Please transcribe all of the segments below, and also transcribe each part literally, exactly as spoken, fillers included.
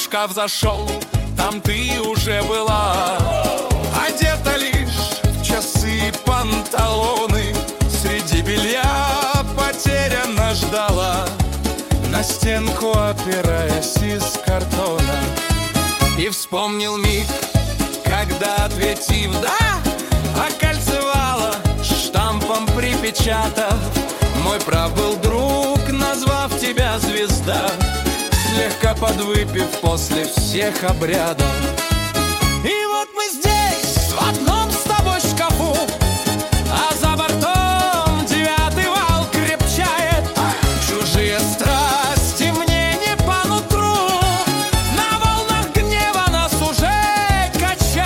в шкаф зашел, там ты уже была. Одета лишь в часы и панталоны, среди белья потерянно ждала, на стенку опираясь из картона. И вспомнил миг, когда, ответив «да», окольцевала, штампом припечатав. Мой прав был друг, назвав тебя звезда, слегка подвыпив после всех обрядов. И вот мы здесь, в одном с тобой шкафу, а за бортом девятый вал крепчает. Чужие страсти мне не по нутру, на волнах гнева нас уже качает.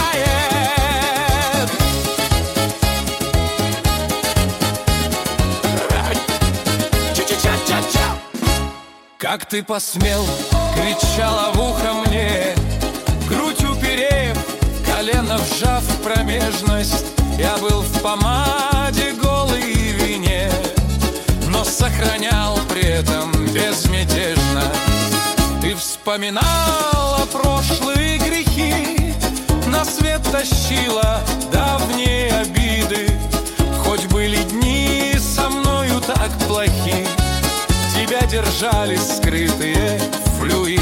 Ча-ча-ча-ча-ча. Как ты посмел, кричала в ухо мне, грудь уперев, колено вжав в промежность. Я был в помаде, голый и вине, но сохранял при этом безмятежность. Ты вспоминала прошлые грехи, на свет тащила давние обиды. Хоть были дни со мною так плохи, тебя держали скрытые флюиды.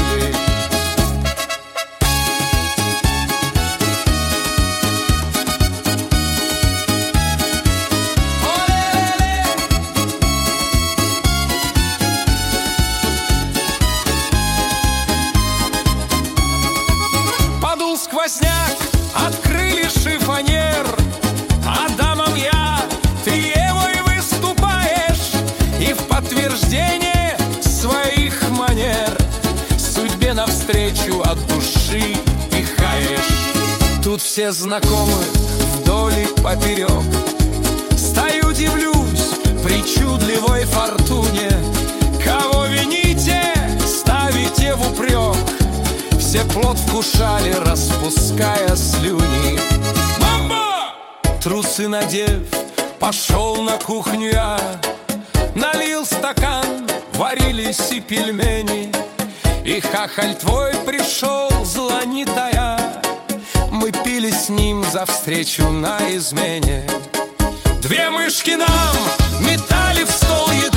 Подул сквозняк, открыли шифонер, Адамом я, ты Евой выступаешь, и в подтверждение своих манер судьбе навстречу от души пихаешь. Тут все знакомы вдоль и поперек, стою, дивлюсь причудливой фортуне. Кого вините, ставите в упрек, все плод вкушали, распуская слюни. Мама! Трусы надев, пошел на кухню я, налил стакан, варились и пельмени, и хахаль твой пришел, зла не тая. Мы пили с ним за встречу на измене. Две мышки нам метали в стол еду,